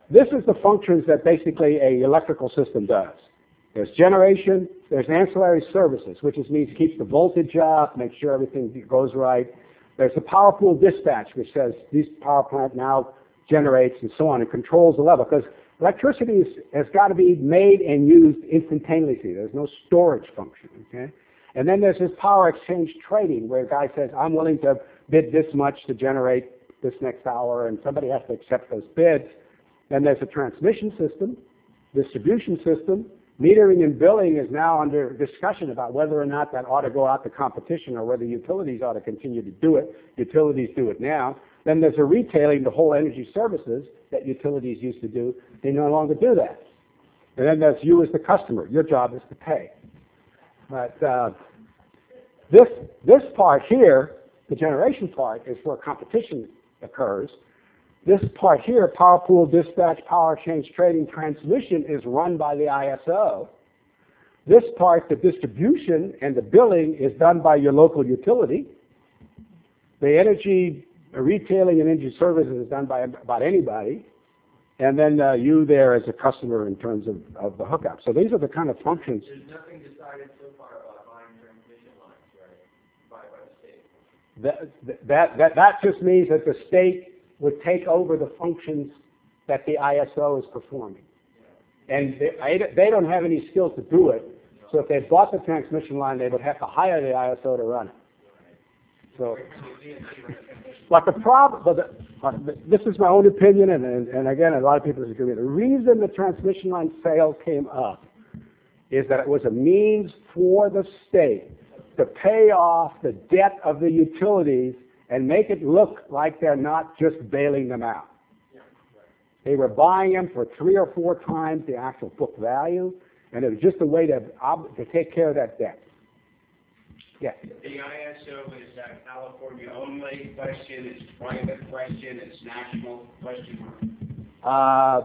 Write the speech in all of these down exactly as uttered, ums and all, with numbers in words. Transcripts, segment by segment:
this is the functions that basically a electrical system does. There's generation, there's ancillary services, which is means keeps the voltage up, make sure everything goes right. There's a power pool dispatch, which says this power plant now generates and so on, and controls the level. Because electricity is, has got to be made and used instantaneously. There's no storage function, okay? And then there's this power exchange trading, where a guy says, I'm willing to bid this much to generate this next hour, and somebody has to accept those bids. Then there's a transmission system, distribution system. Metering and billing is now under discussion about whether or not that ought to go out to competition or whether utilities ought to continue to do it. Utilities do it now. Then there's a retailing, the whole energy services that utilities used to do. They no longer do that. And then there's you as the customer. Your job is to pay. But uh, this, this part here, the generation part, is where competition occurs. This part here, power pool, dispatch, power exchange, trading, transmission, is run by the I S O. This part, the distribution and the billing, is done by your local utility. The energy retailing and energy services is done by about anybody. And then uh, you there as a customer in terms of, of the hookup. So these are the kind of functions. There's nothing decided so far about buying transmission lines, right? By, by the state. That, that, that, that just means that the state would take over the functions that the I S O is performing. And they, they don't have any skills to do it. So if they bought the transmission line, they would have to hire the I S O to run it. So, but the problem, but the, but this is my own opinion, and, and, and again, a lot of people disagree. The reason the transmission line sale came up is that it was a means for the state to pay off the debt of the utilities and make it look like they're not just bailing them out. They were buying them for three or four times the actual book value, and it was just a way to, to take care of that debt. Yes? The I S O is a California only question, it's private question, it's national question. Uh,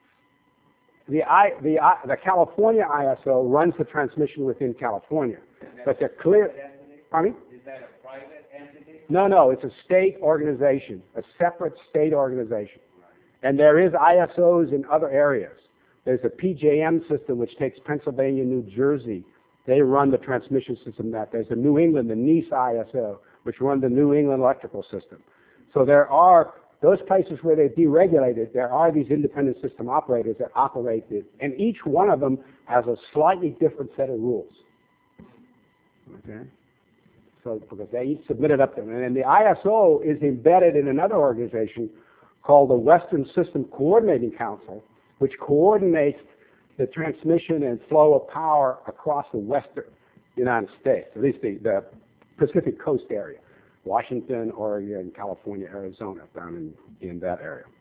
the, I, the, I, the California I S O runs the transmission within California, but they're clear. Pardon me? Is that a private entity? No, no, it's a state organization, a separate state organization. And there is I S Os in other areas. There's a P J M system which takes Pennsylvania, New Jersey. They run the transmission system that. There's a New England, the NEAS I S O, which run the New England electrical system. So there are those places where they're deregulated, there are these independent system operators that operate it, and each one of them has a slightly different set of rules. Okay? So because they each submitted up to them. And then the I S O is embedded in another organization called the Western System Coordinating Council, which coordinates the transmission and flow of power across the western United States, at least the, the Pacific Coast area, Washington, Oregon, California, Arizona, down in, in that area.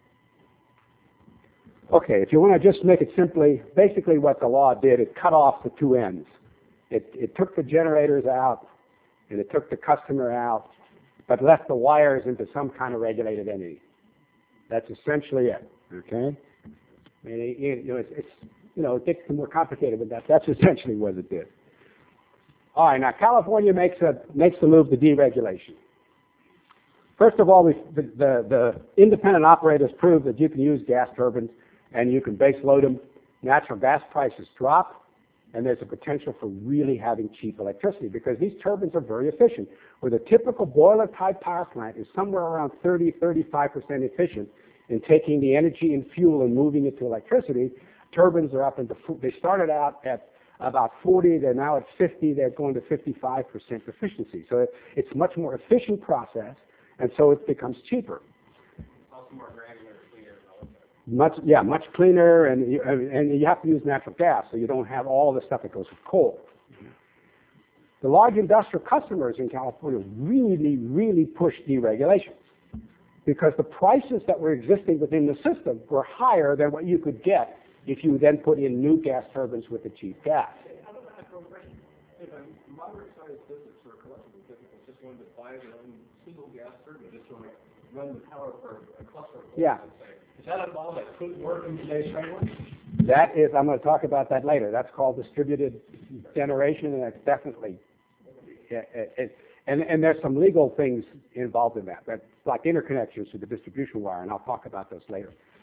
Okay, if you want to just make it simply, basically what the law did, it cut off the two ends. It, it took the generators out, and it took the customer out, but left the wires into some kind of regulated entity. That's essentially it, okay? I mean, it, you know, it's, it's, you know, it gets more complicated with that. That's essentially what it did. All right, now California makes, a, makes the move to deregulation. First of all, we, the, the, the independent operators proved that you can use gas turbines and you can base load them. Natural gas prices drop, and there's a potential for really having cheap electricity because these turbines are very efficient. Where the typical boiler-type power plant is somewhere around thirty, thirty-five percent efficient in taking the energy and fuel and moving it to electricity, turbines are up into, they started out at about forty, they're now at fifty, they're going to fifty-five percent efficiency. So it's a much more efficient process, and so it becomes cheaper. Also more granular, cleaner. Much, yeah, much cleaner, and you, and you have to use natural gas, so you don't have all the stuff that goes with coal. The large industrial customers in California really, really pushed deregulation because the prices that were existing within the system were higher than what you could get if you then put in new gas turbines with the cheap gas. How about that question? If a moderate-sized business or a collectible business is just going to buy their own single gas turbine, just to run the power for a cluster of Yeah. Is that a model that could work in today's framework? That is, I'm going to talk about that later. That's called distributed generation, and that's definitely, yeah, it, it, and, and there's some legal things involved in that, that like interconnections to the distribution wire, and I'll talk about those later.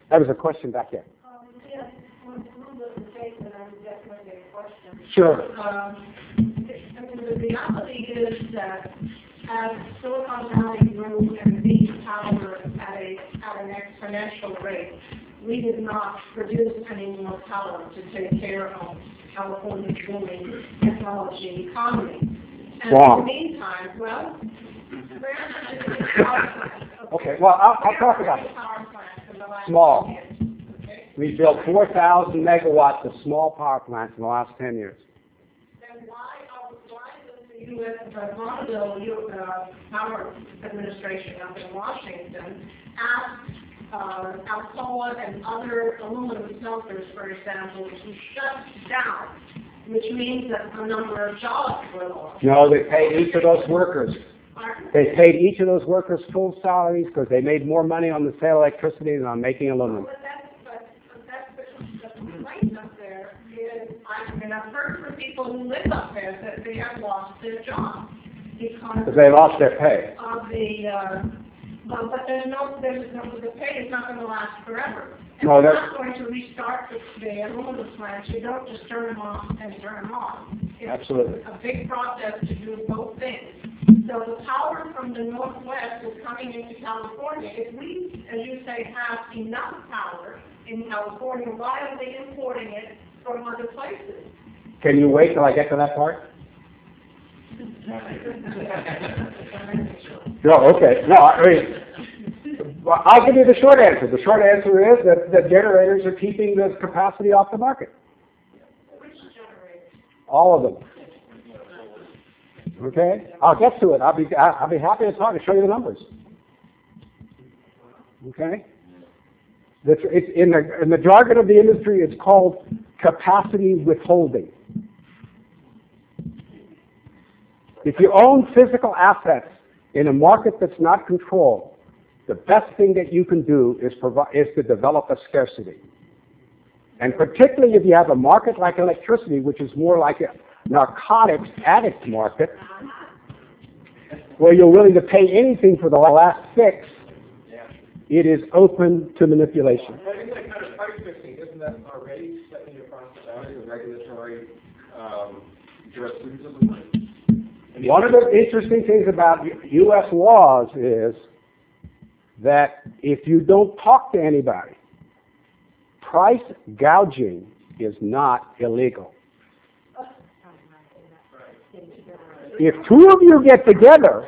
That was a question back there. Um, yes, on through the debate, and I'm definitely a question. Sure. Um, I mean, the reality is that as Silicon Valley grew and beat power at a at an exponential rate, we did not produce any more power to take care of California's booming technology economy. And Wrong. in the meantime, well, Okay, well, I'll, I'll talk about it. Power plants in the last Small. years, okay? We built four thousand megawatts of small power plants in the last ten years. Then why, are- why does the U S, the Bonneville U- uh, Power Administration up in Washington ask uh, Alcoa and other aluminum smelters, for example, to shut down, which means that a number of jobs were lost? No, they paid each of those workers. Pardon? They paid each of those workers full salaries because they made more money on the sale of electricity than on making aluminum. But that's, but, but that's the, the complaint up there is, I mean, I've heard from people who live up there that they have lost their jobs because Because they lost their pay. of the, uh, well, but there's no, there's no, the pay is not going to last forever. And No, we're that's- not going to restart the, the aluminum plants. You don't just turn them off and turn them on. It's Absolutely. a big process to do both things. So the power from the Northwest is coming into California. If we, as you say, have enough power in California, why are they importing it from other places? Can you wait till I get to that part? No, okay. No, I mean, well, I'll give you the short answer. The short answer is that the generators are keeping the capacity off the market. Which generators? All of them. Okay? I'll get to it. I'll be, I'll be happy to talk and show you the numbers. Okay? That's, it's in the, in the jargon of the industry, it's called capacity withholding. If you own physical assets in a market that's not controlled, the best thing that you can do is, provide, is to develop a scarcity. And particularly if you have a market like electricity, which is more like a narcotics addict market, where you're willing to pay anything for the last fix, it is open to manipulation. But isn't that kind of price fixing, isn't that already setting across the boundary of regulatory um, jurisprudence of the money? One of the interesting things about U S laws is that if you don't talk to anybody, price gouging is not illegal. If two of you get together,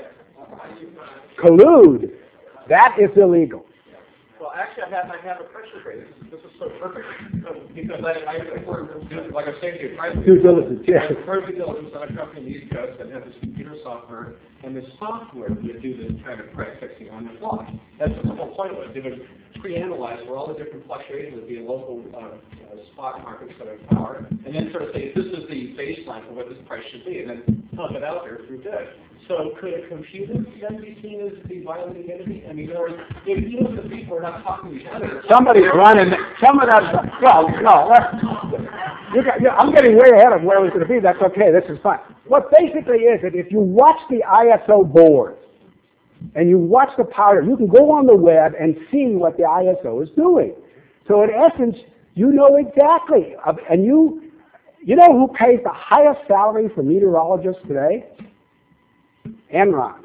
collude, that is illegal. Well, actually, I have, I have a pressure rate. This is, this is so perfect um, because I, I, I work, like I was saying to you, price Due diligence, yes. I work due diligence on a company in the East Coast that has this computer software, and this software would do this kind of price fixing on the fly. That's what the whole point of it. It would pre-analyze where all the different fluctuations would be in local uh, uh, spot markets that are power, and then sort of say, this is the baseline for what this price should be, and then pump it out there through bid. So could a computer then be seen as the violating entity? I mean, or if you know the people are not talking to each other. Somebody's running, some of that, well, no, that- you got, you, I'm getting way ahead of where it was going to be. That's okay. This is fine. What basically is that if you watch the I S O boards and you watch the power, you can go on the web and see what the I S O is doing. So in essence, you know exactly, uh, and you, you know who pays the highest salary for meteorologists today? Enron.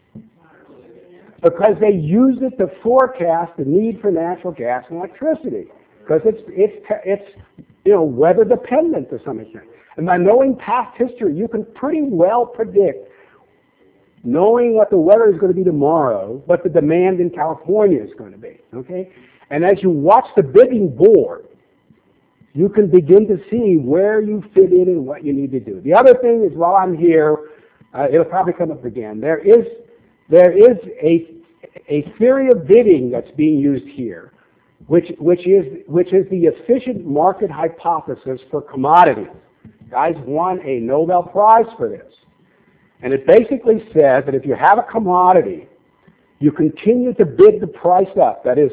Because they use it to forecast the need for natural gas and electricity. Because it's, it's, it's, you know, weather dependent to some extent. And by knowing past history, you can pretty well predict, knowing what the weather is going to be tomorrow, what the demand in California is going to be, okay? And as you watch the bidding board, you can begin to see where you fit in and what you need to do. The other thing is, while I'm here, uh, it'll probably come up again, there is, there is a, a theory of bidding that's being used here, which, which, is, which is the efficient market hypothesis for commodities. Guys won a Nobel Prize for this. And it basically says that if you have a commodity, you continue to bid the price up, that is,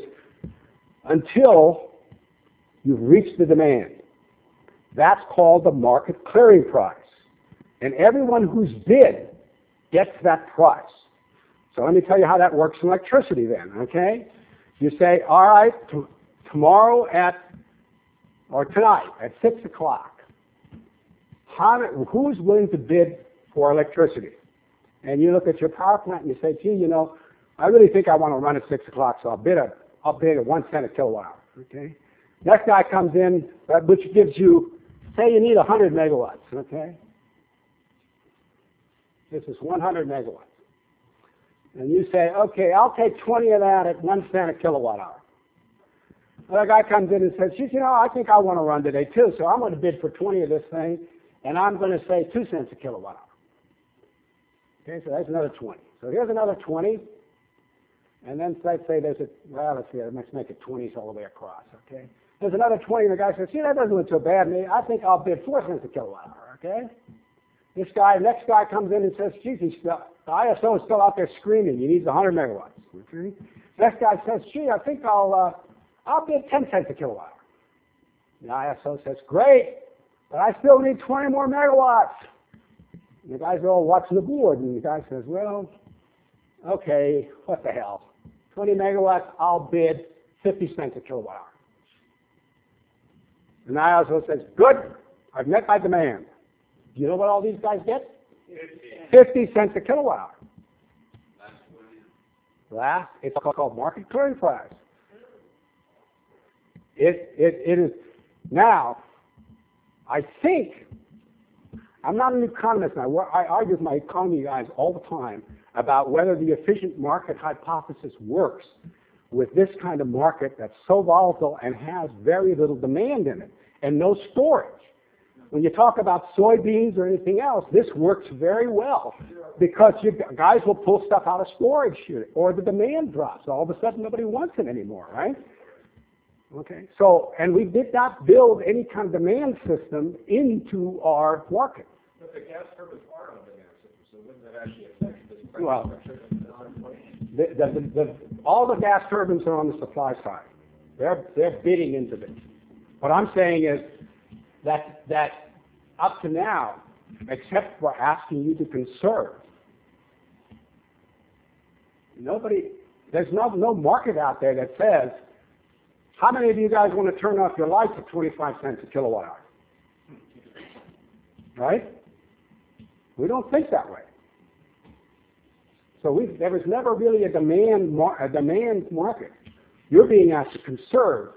until you've reached the demand. That's called the market clearing price. And everyone who's bid gets that price. So let me tell you how that works in electricity then, okay? You say, all right, to, tomorrow at, or tonight at six o'clock, how, who's willing to bid for electricity? And you look at your power plant and you say, gee, you know, I really think I want to run at six o'clock, so I'll bid a, I'll bid at one cent a kilowatt hour. Okay. Next guy comes in, uh, which gives you, say you need one hundred megawatts. Okay. This is one hundred megawatts. And you say, okay, I'll take twenty of that at one cent a kilowatt hour. Another guy comes in and says, geez, you know, I think I want to run today too, so I'm going to bid for twenty of this thing, and I'm going to say two cents a kilowatt hour. Okay, so that's another twenty. So here's another twenty. And then let's say there's a, well, let's see, let's make it twenties all the way across, okay? There's another twenty, and the guy says, see, that doesn't look so bad to me. I think I'll bid four cents a kilowatt hour, okay? This guy, next guy comes in and says, geez, he's still, the I S O is still out there screaming. He needs one hundred megawatts, okay? Next guy says, gee, I think I'll, uh, I'll bid ten cents a kilowatt hour. The I S O says, great, but I still need twenty more megawatts. And the guys are all watching the board, and the guy says, well, okay, what the hell? twenty megawatts, I'll bid fifty cents a kilowatt hour. And the I S O says, good, I've met my demand. Do you know what all these guys get? fifty cents a kilowatt hour. That, it's called market clearing price. It, it, it is, now, I think, I'm not an economist, and I, I argue with my economy guys all the time about whether the efficient market hypothesis works with this kind of market that's so volatile and has very little demand in it and no storage. When you talk about soybeans or anything else, this works very well because you guys will pull stuff out of storage or the demand drops. All of a sudden, nobody wants it anymore, right? Okay. So, and we did not build any kind of demand system into our market. But the gas turbines are on a demand system, so wouldn't that actually affect this price Well, structure? the, the, the, the, all the gas turbines are on the supply side. They're, they're bidding into this. What I'm saying is that, that up to now, except for asking you to conserve, nobody, there's no, no market out there that says, how many of you guys want to turn off your lights at twenty-five cents a kilowatt hour? Right? We don't think that way. So we, there was never really a demand, mar, a demand market. You're being asked to conserve,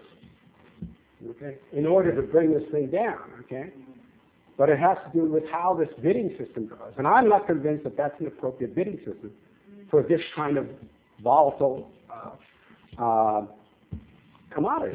okay, in order to bring this thing down, okay? But it has to do with how this bidding system goes. And I'm not convinced that that's an appropriate bidding system for this kind of volatile uh, uh, commodity.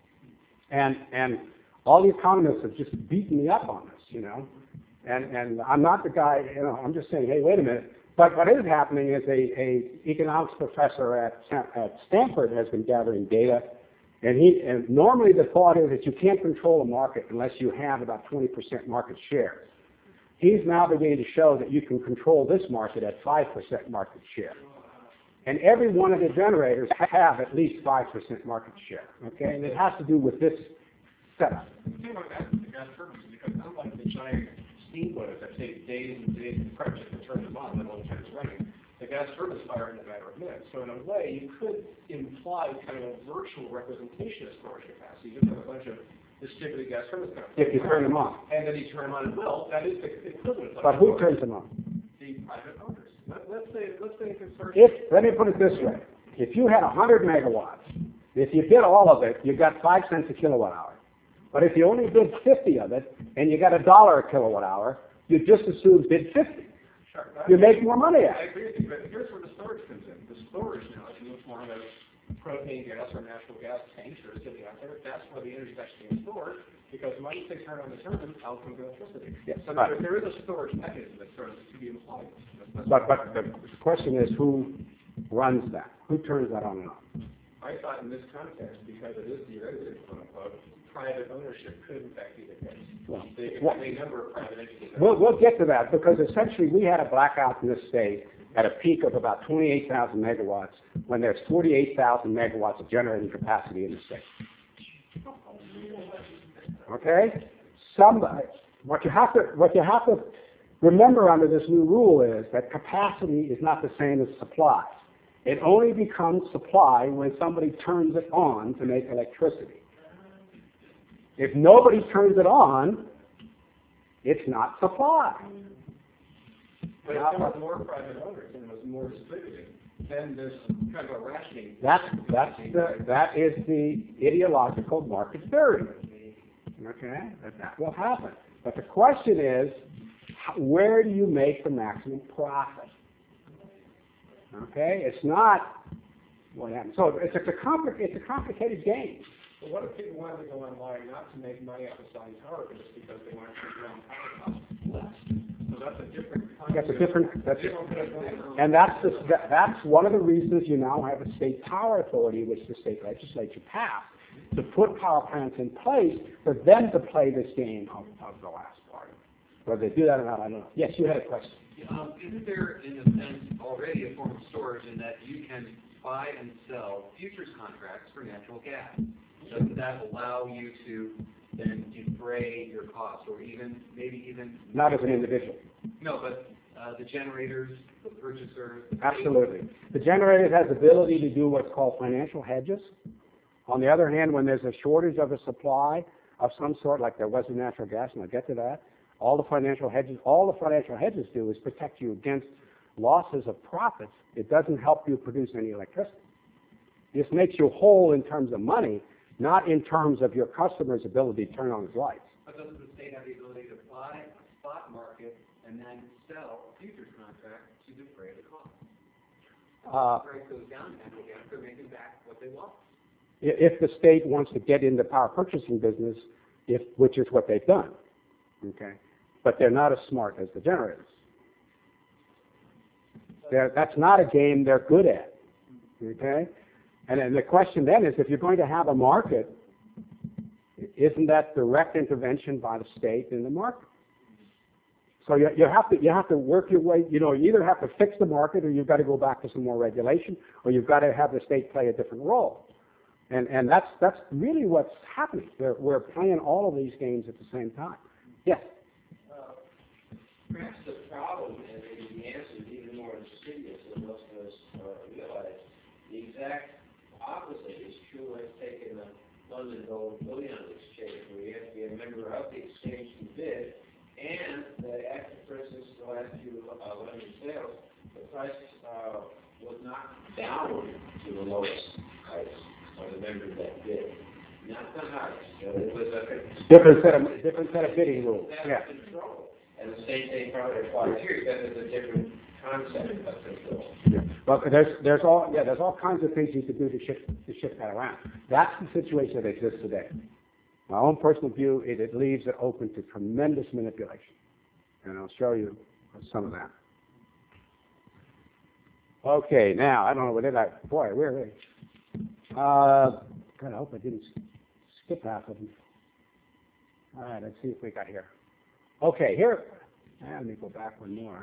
And and all the economists have just beaten me up on this, you know. And and I'm not the guy, you know, I'm just saying, hey, wait a minute. But what is happening is a, a economics professor at, at Stanford has been gathering data. And he and normally the thought is that you can't control a market unless you have about twenty percent market share. He's now beginning to show that you can control this market at five percent market share. And every one of the generators have at least five percent market share, okay? And it has to do with this setup. The thing about that is the gas turbines, because unlike the giant steamboats that take days and days and prep just to turn them on, let alone turn it's running, the gas turbines fire in a matter of minutes. So in a way, you could imply kind of a virtual representation of storage capacity. You just have a bunch of distributed gas turbines kind of If you turn them on. and then you turn them on as well. That is the equivalent of But who turns them on? the private owners. Let, let's say, let's say a consortium. If, let me put it this way. If you had one hundred megawatts, if you bid all of it, you got five cents a kilowatt hour. But if you only bid fifty of it, and you got a dollar a kilowatt hour, you just as soon bid fifty. Sure. You make more money at I it. agree with you, but here's where the storage comes in. The storage now, if you look more at propane gas or natural gas tanks that are sitting out there, that's where the energy is actually being stored, because once they turn on the turbine, out comes the electricity. Yes, So right. there, there is a storage mechanism that sort of to be implied. That's- But, but the question is who runs that? Who turns that on and off? I thought in this context, because it is theoretically, quote unquote, private ownership could in fact be the case. Well, They could well- have a number of private entities. We'll, we'll get to that because essentially we had a blackout in this state at a peak of about twenty-eight thousand megawatts when there's forty-eight thousand megawatts of generating capacity in the state. Okay? Somebody, what you have to, what you have to remember under this new rule is that capacity is not the same as supply. It only becomes supply when somebody turns it on to make electricity. If nobody turns it on, it's not supply. But if there was more private owners and it was more distributed, then there's kind of a rationing. That's, that's the, that is the ideological market theory. Okay? That, that will happen. But the question is, how- where do you make the maximum profit? Okay? It's not what happens. So it's a, it's a, compli- it's a complicated game. But what if people wanted to go online not to make money off of selling power, but just because they want to keep their own power costs less? So that's a different concept. That's a different, that's, They don't put it on. and that's, the, that, that's one of the reasons you now have a state power authority, which the state legislature passed, to put power plants in place for them to play this game of, of the last part. Whether they do that or not, I don't know. Yes, you had a question. Um, isn't there, in a sense, already a form of storage in that you can buy and sell futures contracts for natural gas? Doesn't that allow you to then defray your costs, or even, maybe even... Not as an individual. No, but uh, the generators, the purchasers... Absolutely. The generator has the ability to do what's called financial hedges. On the other hand, when there's a shortage of a supply of some sort, like there was in natural gas, and I'll get to that, all the financial hedges, all the financial hedges do is protect you against losses of profits. It doesn't help you produce any electricity. This makes you whole in terms of money, not in terms of your customer's ability to turn on his lights. But doesn't the state have the ability to buy a spot market and then sell a futures contract to defray the cost? Uh, If the price goes down, natural gas, they're making back what they lost. i- if the state wants to get into power purchasing business, if, which is what they've done, okay? But they're not as smart as the generators. They're, that's not a game they're good at, okay? And then the question then is, if you're going to have a market, isn't that direct intervention by the state in the market? So you, you have to you have to work your way. You know, you either have to fix the market, or you've got to go back to some more regulation, or you've got to have the state play a different role. And and that's that's really what's happening. We're, we're playing all of these games at the same time. Yes. Perhaps the problem and the answer is even more insidious than most of us uh, realize. The exact opposite is true when taking the London Gold Bullion Exchange, where you have to be a member of the exchange to bid, and the after, for instance, the last few uh, London sales, the price uh, was knocked down to the lowest price by the members that bid, not the highest. So it was a Different set of different set of bidding rules. Yeah. control. And the same thing probably applies here, because it's a different concept of control. Yeah. Well, there's there's all yeah there's all kinds of things you could do to shift to shift that around. That's the situation that exists today. My own personal view, it, it leaves it open to tremendous manipulation, and I'll show you some of that. Okay, now I don't know what did I boy where are they? Uh, God, I hope I didn't skip half of them. All right, let's see if we got here. Okay, here. ah, Let me go back one more.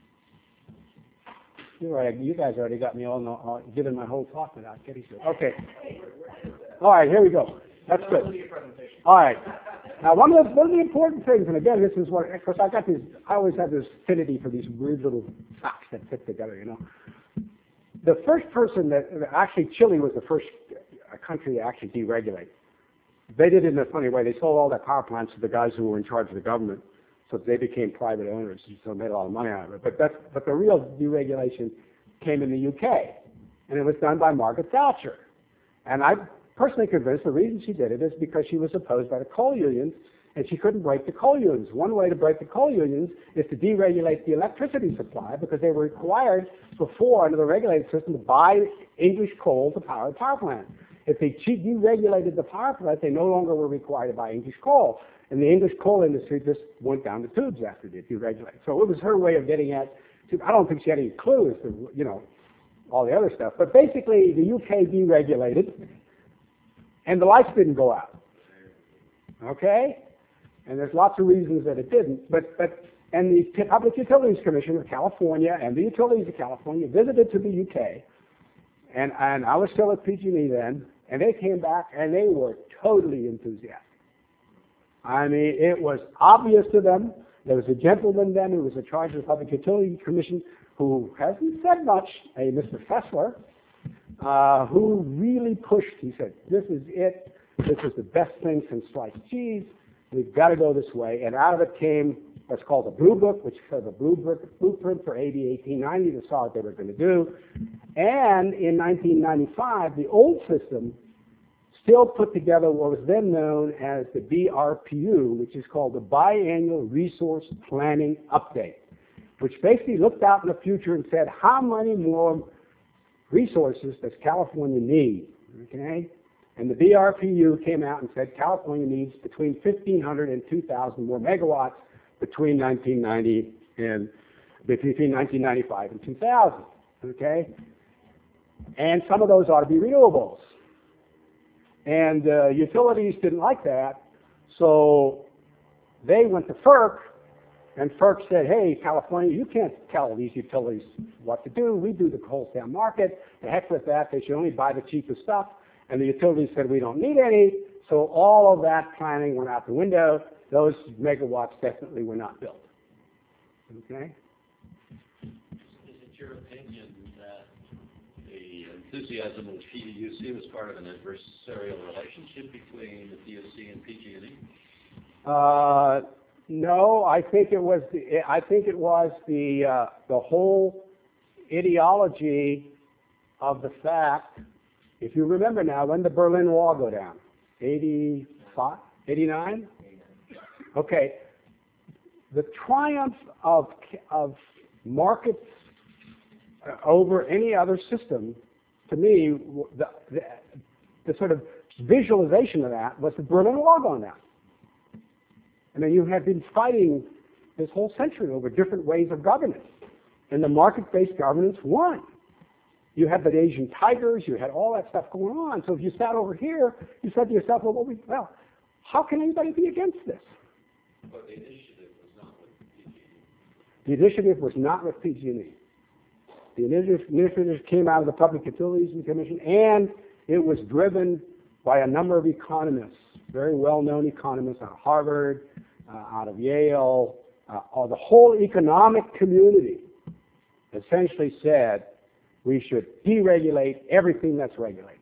You already, you guys already got me all, know, all given my whole talk without getting to it. Okay. All right, here we go. That's good. All right. Now, one of the one of the important things, and again, this is what, of course, I got this. I always have this affinity for these weird little facts that fit together. You know, the first person that actually Chile was the first country to actually deregulate. They did it in a funny way. They sold all their power plants to the guys who were in charge of the government, so they became private owners, and so made a lot of money out of it. But that's, but the real deregulation came in the U K, and it was done by Margaret Thatcher. And I'm personally convinced the reason she did it is because she was opposed by the coal unions, and she couldn't break the coal unions. One way to break the coal unions is to deregulate the electricity supply, because they were required before, under the regulated system, to buy English coal to power the power plant. If they deregulated the power plant, they no longer were required to buy English coal. And the English coal industry just went down the tubes after they deregulated. So it was her way of getting at, I don't think she had any clue as to, you know, all the other stuff. But basically, the U K deregulated, and the lights didn't go out. Okay? And there's lots of reasons that it didn't. But, but and the Public Utilities Commission of California and the utilities of California visited to the U K, and, and I was still at P G and E then, and they came back and they were totally enthusiastic. I mean, it was obvious to them There was a gentleman then who was in charge of the Public Utility Commission who hasn't said much, a Mister Fessler, uh, who really pushed. He said, this is it. This is the best thing since sliced cheese. We've got to go this way. And out of it came what's called the Blue Book, which is the blueprint for A B eighteen ninety that saw what they were going to do. And in nineteen ninety-five, the old system still put together what was then known as the B R P U, which is called the Biannual Resource Planning Update, which basically looked out in the future and said, how many more resources does California need? Okay? And the B R P U came out and said California needs between fifteen hundred and two thousand more megawatts between nineteen ninety and between nineteen ninety-five and two thousand. Okay? And some of those ought to be renewables. And uh, utilities didn't like that, so they went to FERC, and FERC said, hey, California, you can't tell these utilities what to do. We do the wholesale market. The heck with that. They should only buy the cheapest stuff. And the utilities said, we don't need any. So all of that planning went out the window. Those megawatts definitely were not built. Okay? Is it your opinion that the enthusiasm of the P U C was part of an adversarial relationship between the P U C and P G and E? Uh, no, I think it was the, I think it was the uh, the whole ideology of the fact. If you remember now, when did the Berlin Wall go down? eighty-five, eighty-nine? Okay. The triumph of of markets over any other system, to me, the, the, the sort of visualization of that was the Berlin Wall going down. I mean, you have been fighting this whole century over different ways of governance, and the market-based governance won. You had the Asian tigers, you had all that stuff going on. So if you sat over here, you said to yourself, well, what we, well how can anybody be against this? But the initiative was not with P G and E. The initiative was not with P G and E. The initiative, initiative came out of the Public Utilities Commission, and it was driven by a number of economists, very well-known economists out of Harvard, uh, out of Yale, uh, or the whole economic community essentially said we should deregulate everything that's regulated.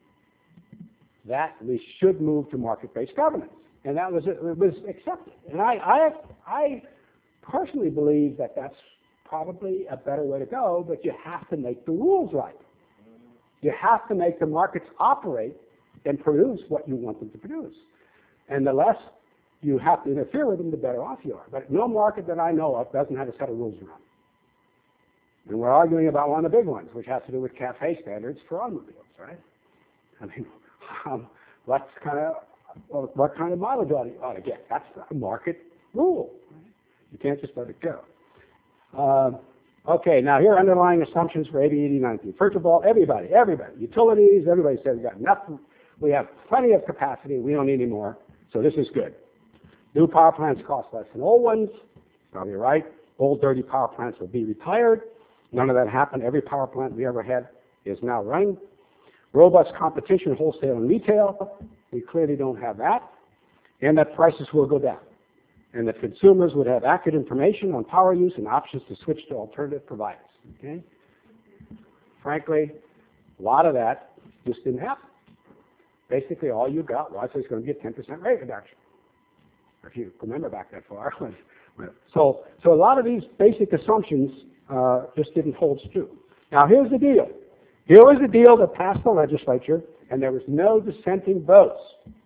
That we should move to market-based governance, and that was it was accepted. And I, I, I personally believe that that's probably a better way to go, but you have to make the rules right. You have to make the markets operate and produce what you want them to produce. And the less you have to interfere with them, the better off you are. But no market that I know of doesn't have a set of rules around it. And we're arguing about one of the big ones, which has to do with CAFE standards for automobiles, right? I mean, um, what kind of well, what kind of mileage ought to, ought to get? That's a market rule. Right? You can't just let it go. Um, okay, now here are underlying assumptions for A B eighty nineteen. First of all, everybody, everybody, utilities, everybody says we've got enough, we have plenty of capacity, we don't need any more, so this is good. New power plants cost less than old ones, probably right. Old dirty power plants will be retired. None of that happened. Every power plant we ever had is now running. Robust competition, wholesale and retail. We clearly don't have that. And that prices will go down. And that consumers would have accurate information on power use and options to switch to alternative providers. Okay? Frankly, a lot of that just didn't happen. Basically, all you got was there's going to be a ten percent rate reduction. If you remember back that far. so, so a lot of these basic assumptions uh, just didn't hold true. Now, here's the deal. Here was the deal that passed the legislature, and there was no dissenting votes.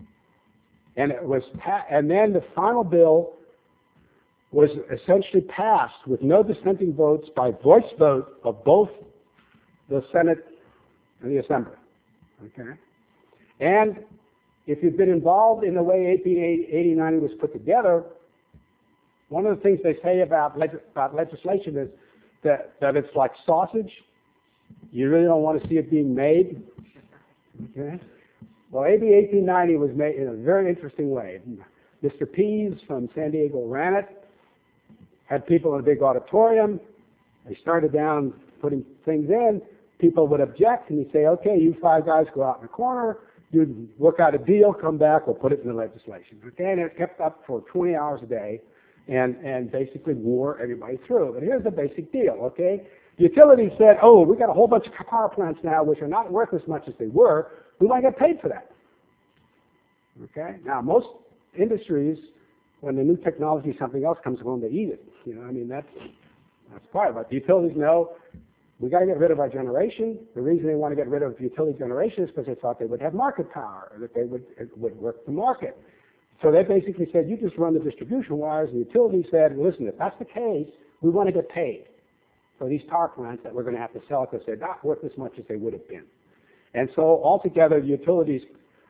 And it was, pa- and then the final bill was essentially passed with no dissenting votes by voice vote of both the Senate and the Assembly. Okay? And if you've been involved in the way A B eighty ninety was put together, one of the things they say about, leg- about legislation is that, that it's like sausage. You really don't want to see it being made. Okay? Well, A B eighteen ninety was made in a very interesting way. Mister Pease from San Diego ran it, had people in a big auditorium. They started down putting things in. People would object, and he'd say, okay, you five guys go out in the corner, you'd work out a deal, come back, we'll put it in the legislation. Okay, and it kept up for twenty hours a day, and, and basically wore everybody through. But here's the basic deal, okay? The utilities said, oh, we got a whole bunch of power plants now which are not worth as much as they were. We want to get paid for that. Okay? Now, most industries, when the new technology, something else comes along, they eat it. You know, I mean, that's, that's part of it. The utilities know we got to get rid of our generation. The reason they want to get rid of utility generation is because they thought they would have market power, or that they would, it would work the market. So they basically said, you just run the distribution wires. The utility said, listen, if that's the case, we want to get paid for these power plants that we're going to have to sell because they're not worth as much as they would have been. And so altogether, the utilities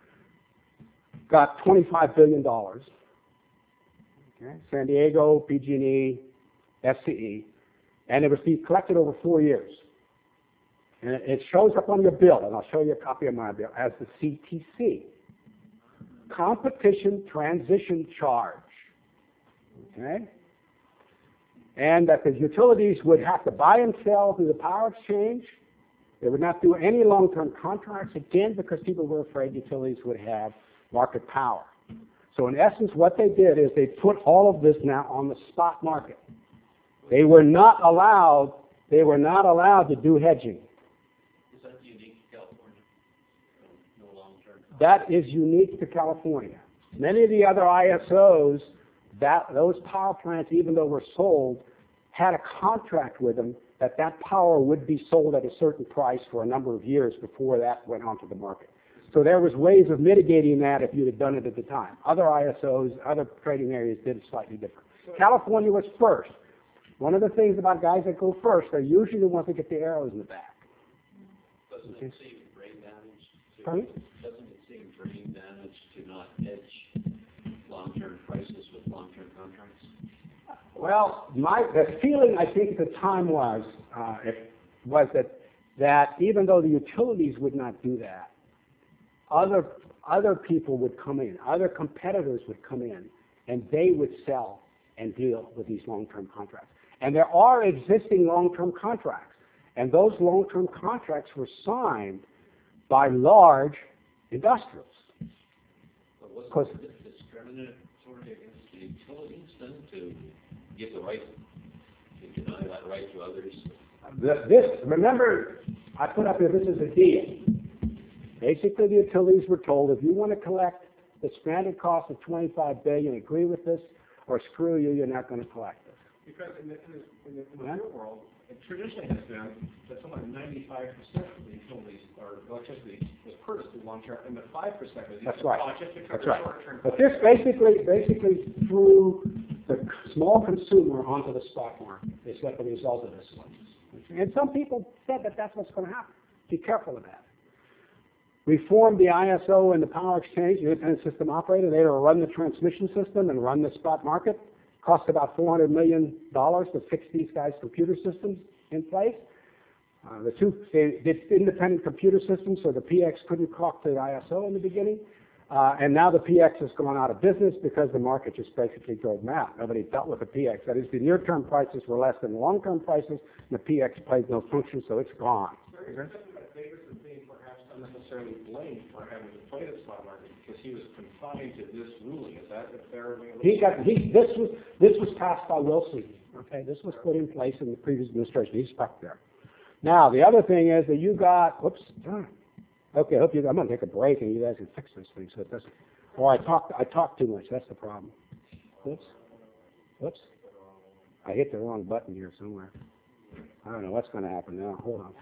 got twenty-five billion dollars. Okay? San Diego, P G and E, S C E, and it was being collected over four years. And it, it shows up on your bill, and I'll show you a copy of my bill, as the C T C, Competition Transition Charge. Okay? And that the utilities would have to buy and sell through the power exchange. They would not do any long-term contracts, again, because people were afraid utilities would have market power. So in essence, what they did is they put all of this now on the spot market. They were not allowed, they were not allowed to do hedging. Is that unique to California? No long-term? That is unique to California. Many of the other I S Os, that, those power plants, even though were sold, had a contract with them that that power would be sold at a certain price for a number of years before that went onto the market. So there was ways of mitigating that if you'd have done it at the time. Other I S Os, other trading areas did it slightly different. California was first. One of the things about guys that go first, they're usually the ones that get the arrows in the back. Doesn't it seem brain damage to, Pardon? doesn't it seem brain damage to not hedge long-term prices with long-term contracts? Well, my the feeling I think at the time was uh, it, was that that even though the utilities would not do that, other other people would come in, other competitors would come in, and they would sell and deal with these long-term contracts. And there are existing long-term contracts, and those long-term contracts were signed by large industrials. But wasn't it discriminatory against the utilities then to give the right, to deny that right to others? The, this, remember, I put up here, this is a deal. Basically, the utilities were told, if you want to collect the stranded cost of twenty-five billion dollars, agree with this, or screw you, you're not going to collect this. Because in the, in the, in the, in the real world, it traditionally has been that somewhere ninety-five percent of the utilities or electricity is purchased through long-term, and the five percent is That's right. just to That's cover right. short-term. But this basically, basically threw the small consumer onto the spot market. Is what the result of this was. And some people said that that's what's going to happen. Be careful of that. We formed the I S O and the Power Exchange, the Independent System Operator. They will run the transmission system and run the spot market. Cost about four hundred million dollars to fix these guys' computer systems in place. Uh, the two, they did independent computer systems, so the P X couldn't talk to the I S O in the beginning. Uh, and now the P X has gone out of business because the market just basically drove them out. Nobody dealt with the P X. That is, the near-term prices were less than the long-term prices, and the P X played no function, so it's gone. Davidson being perhaps unnecessarily blamed for having to play the spot market because he was confined to this ruling. Is that a fair way of He got he this was this was passed by Wilson. Okay, this was put in place in the previous administration. He's stuck there. Now the other thing is that you got whoops. Okay, I hope you. I'm going to take a break and you guys can fix this thing so it doesn't. Or I talk I talk too much. That's the problem. Whoops. Whoops. I hit the wrong button here somewhere. I don't know what's going to happen now. Hold on.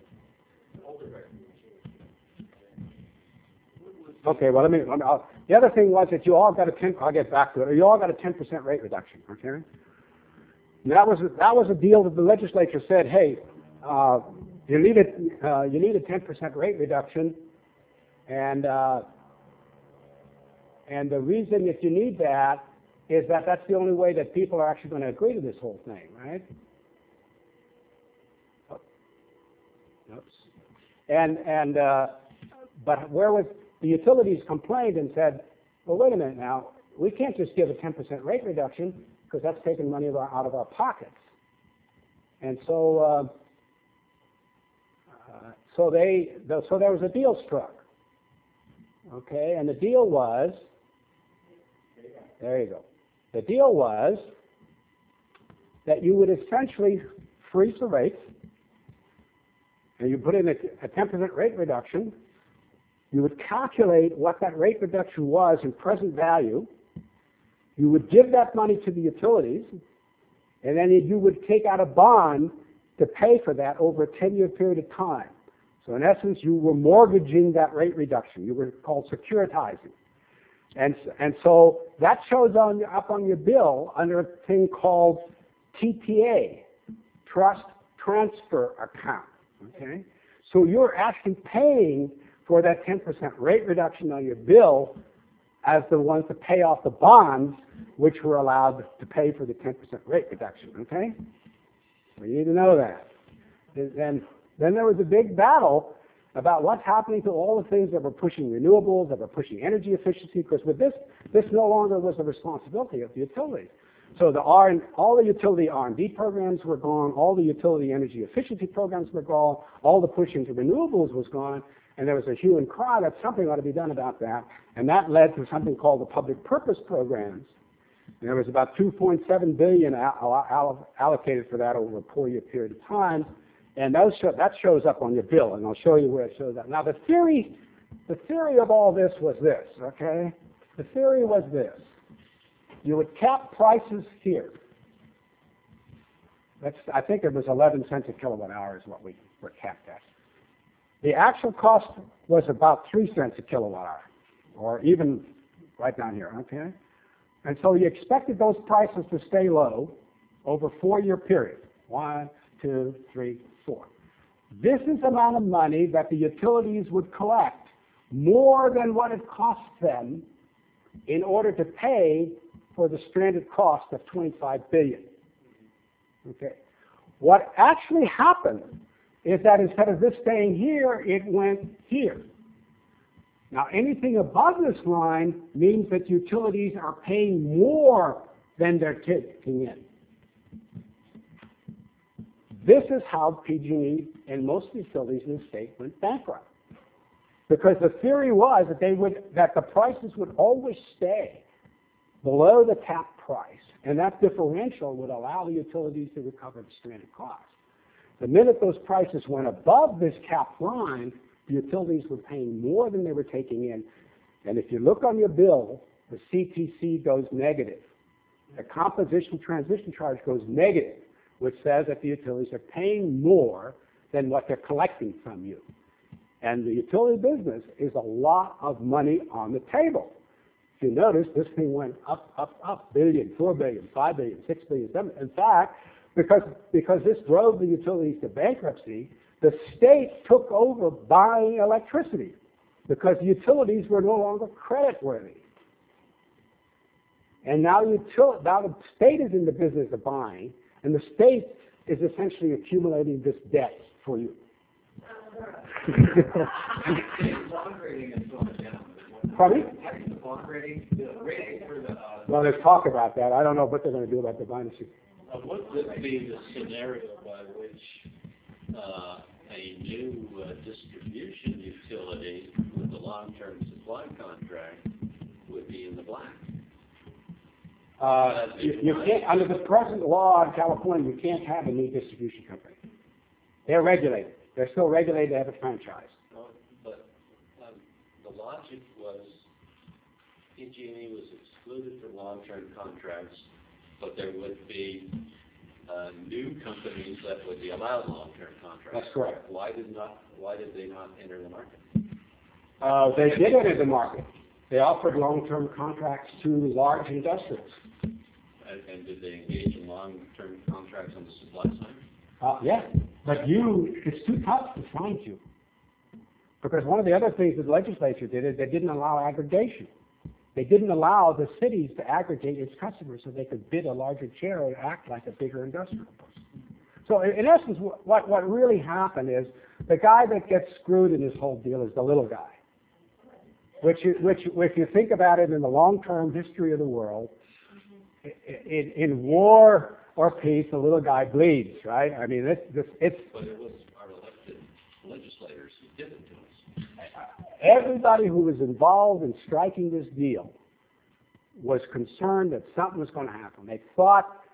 Okay, well, let me, let me I'll, the other thing was that you all got a ten, I'll get back to it, you all got a ten percent rate reduction, okay? And that was, that was a deal that the legislature said, hey, uh, you need a, uh, you need a ten percent rate reduction, and, uh, and the reason that you need that is that that's the only way that people are actually going to agree to this whole thing, right? Oops. And, and, uh, but where was, the utilities complained and said, well, wait a minute now, we can't just give a ten percent rate reduction because that's taking money of our, out of our pockets. And so, uh, uh, so they, so there was a deal struck. Okay, and the deal was, there you go. The deal was that you would essentially freeze the rates, and you put in a, a ten percent rate reduction. You would calculate what that rate reduction was in present value. You would give that money to the utilities, and then you would take out a bond to pay for that over a ten-year period of time. So in essence, you were mortgaging that rate reduction. You were called securitizing. And, and so that shows on, up on your bill under a thing called T T A, Trust Transfer Account. Okay? So you're actually paying for that ten percent rate reduction on your bill as the ones to pay off the bonds, which were allowed to pay for the ten percent rate reduction. Okay? So you need to know that. And then there was a big battle about what's happening to all the things that were pushing renewables, that were pushing energy efficiency, because with this, this no longer was the responsibility of the utilities. So the R and, all the utility R and D programs were gone, all the utility energy efficiency programs were gone, all the push into renewables was gone, and there was a hue and cry that something ought to be done about that, and that led to something called the public purpose programs. And there was about two point seven billion dollars all, all, allocated for that over a four-year period of time, and those show, that shows up on your bill, and I'll show you where it shows up. Now the theory, the theory of all this was this, okay? The theory was this. You would cap prices here. That's, I think it was eleven cents a kilowatt hour is what we were capped at. The actual cost was about three cents a kilowatt hour, or even right down here, okay? And so you expected those prices to stay low over a four-year period. One, two, three, four. This is the amount of money that the utilities would collect, more than what it costs them in order to pay for the stranded cost of twenty-five billion dollars. Okay. What actually happened is that instead of this staying here, it went here. Now, anything above this line means that utilities are paying more than they're taking in. This is how P G and E and most utilities in the state went bankrupt. Because the theory was that they would, that the prices would always stay below the cap price, and that differential would allow the utilities to recover the stranded costs. The minute those prices went above this cap line, the utilities were paying more than they were taking in. And if you look on your bill, the C T C goes negative. The composition transition charge goes negative, which says that the utilities are paying more than what they're collecting from you. And the utility business is a lot of money on the table. If you notice, this thing went up, up, up, billion, four billion, five billion, six billion, seven. In fact, because, because this drove the utilities to bankruptcy, the state took over buying electricity because the utilities were no longer creditworthy. And now, util- now the state is in the business of buying, and the state is essentially accumulating this debt for you. Bond rating is going down. Pardon me? The bond rating, the rating for the, uh, Well, there's talk about that. I don't know what they're going to do about the bond issue. Uh, What would be the scenario by which uh, a new uh, distribution utility with a long-term supply contract would be in the black? Uh, you, you can't, under the present law in California, you can't have a new distribution company. They're regulated. They're still regulated to have a franchise. No, but um, the logic was P G and E was excluded from long-term contracts, but there would be uh, new companies that would be allowed long-term contracts. That's correct. Why did not? Why did they not enter the market? Uh, they did enter the market. They offered long-term contracts to large industrials. And, and did they engage in long-term contracts on the supply side? Uh, yeah, but you, it's too tough to find you. Because one of the other things that the legislature did is they didn't allow aggregation. They didn't allow the cities to aggregate its customers so they could bid a larger share or act like a bigger industrial person. So in, in essence, what, what really happened is the guy that gets screwed in this whole deal is the little guy. Which, which, if you think about it in the long-term history of the world, in, in war or peace, the little guy bleeds, right? I mean, it's, it's, it's But it was our elected legislators who did it to us. everybody who was involved in striking this deal was concerned that something was going to happen. They thought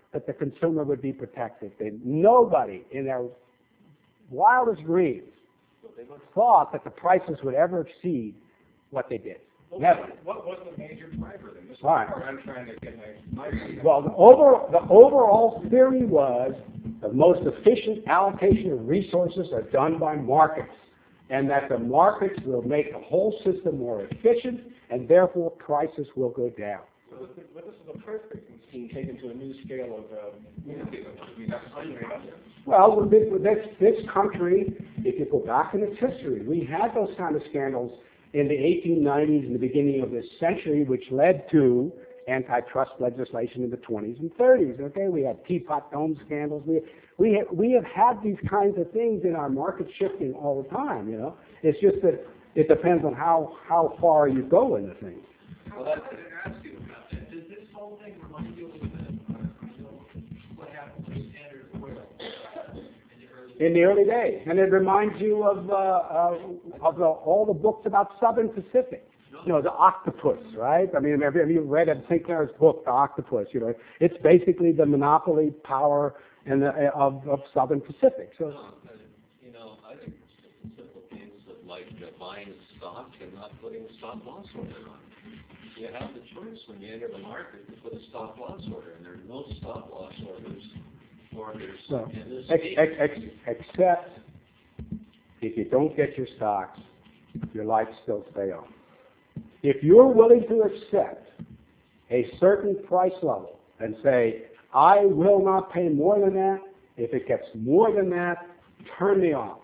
that the consumer would be protected. They, nobody in their wildest dreams thought that the prices would ever exceed what they did. Well, Never. What was the major driver then? This is All right. where I'm trying to get my, my. Well, the, over, the overall theory was the most efficient allocation of resources are done by markets, and that the markets will make the whole system more efficient, and therefore prices will go down. So this, but this is a perfect scheme taken to a new scale of, uh, I mean, that's unreal. Well, with this, with this, this country, if you go back in its history, we had those kind of scandals in the eighteen nineties and the beginning of this century, which led to antitrust legislation in the twenties and thirties. Okay, we had teapot dome scandals. We we have, we have had these kinds of things in our market shifting all the time. You know, it's just that it depends on how how far you go in the thing. Well, that's what I asked you about that. Does this whole thing remind you of the, uh, you know, what happened with Standard Oil in the early In the early days, and it reminds you of uh, uh, of the, all the books about Southern Pacific. You know, the octopus, right? I mean, have you, have you read Ed Sinclair's book, The Octopus? You know, it's basically the monopoly power and the, of, of Southern Pacific. So, Uh, You know, I think it's just a simple case of like uh, buying stock and not putting a stop loss order on. You have the choice when you enter the market to put a stop loss order, and there are no stop loss orders orders so in this ex, case. ex, ex, except if you don't get your stocks, your lights still stay on. If you're willing to accept a certain price level and say, I will not pay more than that, if it gets more than that, turn me off.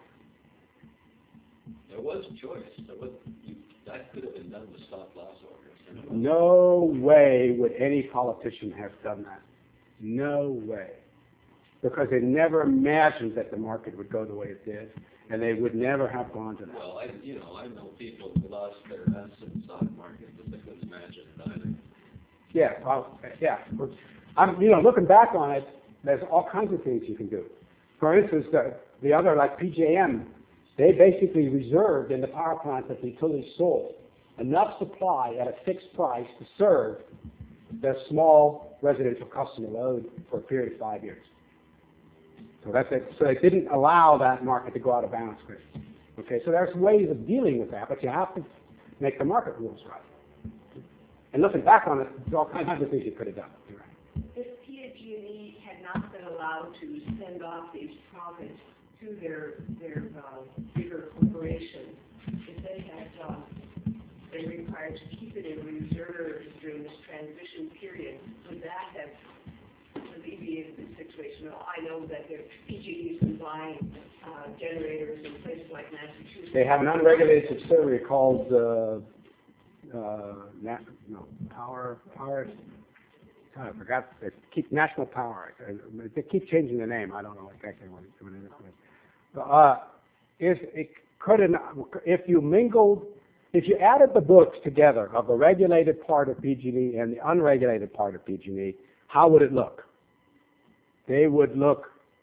There was a choice. There was, you, that could have been done with stop loss orders. No way would any politician have done that. No way. Because they never imagined that the market would go the way it did, and they would never have gone to that. Well, I, you know, I know people who lost their bets in the stock market, but they couldn't imagine it either. Yeah, well, yeah. I'm, you know, looking back on it, there's all kinds of things you can do. For instance, the, the other, like P J M, they basically reserved in the power plants that the utilities sold enough supply at a fixed price to serve their small residential customer load for a period of five years. So that's it. So they didn't allow that market to go out of balance, Chris. Okay, so there's ways of dealing with that, but you have to make the market rules right. And looking back on it, there's all kinds of things you could have done. You're right. If P S G and E had not been allowed to send off these profits to their their uh, bigger corporations, if they had um, been required to keep it in reserve during this transition period, would that have alleviated the situation? I know that the P G E has been buying uh, generators in places like Massachusetts. They have an unregulated subsidiary called uh, uh, Nat, no, Power, Power, I forgot, they keep National Power. They keep changing the name. I don't know exactly what it is. Uh, if, it could, if you mingled, if you added the books together of the regulated part of P G and E and the unregulated part of P G and E, how would it look? They would look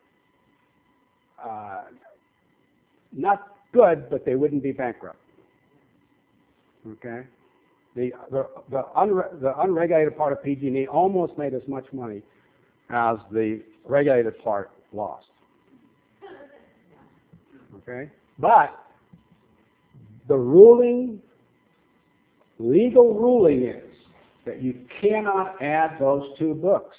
uh, not good, but they wouldn't be bankrupt. Okay? The, the, the, unre, the unregulated part of P G and E almost made as much money as the regulated part lost. Okay? But the ruling, legal ruling is that you cannot add those two books.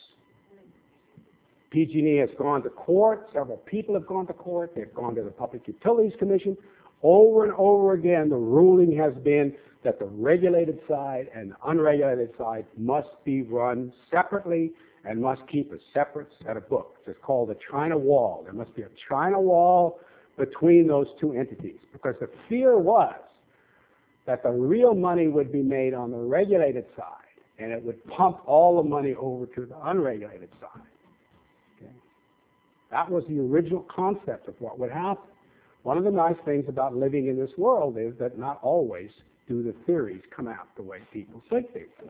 P G and E has gone to court. Several people have gone to court. They've gone to the Public Utilities Commission. Over and over again, the ruling has been that the regulated side and the unregulated side must be run separately and must keep a separate set of books. It's called the China Wall. There must be a China Wall between those two entities, because the fear was that the real money would be made on the regulated side, and it would pump all the money over to the unregulated side. Okay? That was the original concept of what would happen. One of the nice things about living in this world is that not always do the theories come out the way people think they do.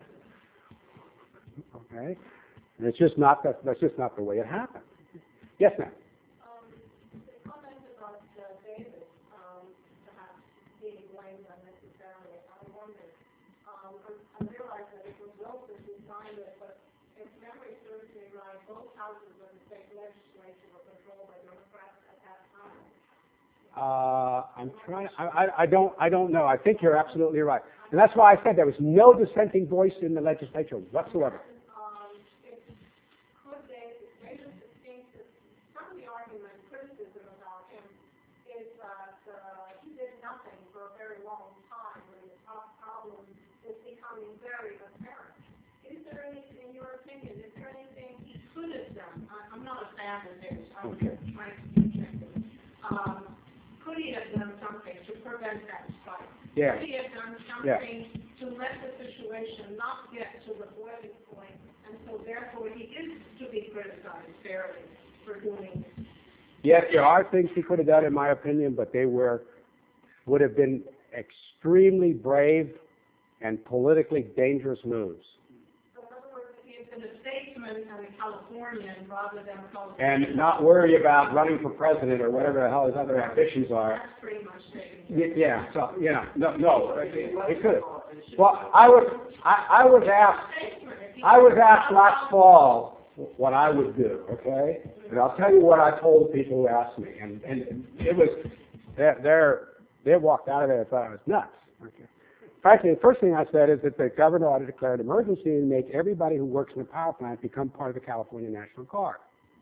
Okay? And it's just not that, that's just not the way it happened. Yes, ma'am. Um, the comment about uh, David, um, perhaps being blamed unnecessarily, I wonder, um, I, I realize that it was Wilson who signed it, but if memory serves me right, both houses of the state legislature were controlled by Democrats at that time? Uh, I'm trying, I, I, I don't, I don't know. I think you're absolutely right. And that's why I said there was no dissenting voice in the legislature whatsoever. Um, if, could they, if they just think that some of the argument, criticism about him is that, uh, he did nothing for a very long time when the top problem is becoming very apparent. Is there anything, in your opinion, is there anything he could have done? I, I'm not a fan of his, I'm Okay. trying to be objective. Um, could he have done something to prevent that spike? Yeah. Could he have done Yeah. something to let the situation not get to the boiling point, and so therefore he is to be criticized fairly for doing it? Yes, there are things he could have done, in my opinion, but they were, would have been extremely brave and politically dangerous moves. So in other words, he has been a statesman and a Californian rather than a Californian. And not worry about running for president or whatever the hell his other ambitions are. That's pretty much taken. Y- Yeah, so, you know, no, no, it could have. Well, I was, I, I was asked, Statesman, if he- I was asked last fall what I would do, okay? And I'll tell you what I told the people who asked me, and, and it was, they're, they're, they walked out of there and thought I was nuts. Okay. Frankly, the first thing I said is that the governor ought to declare an emergency and make everybody who works in the power plant become part of the California National Guard.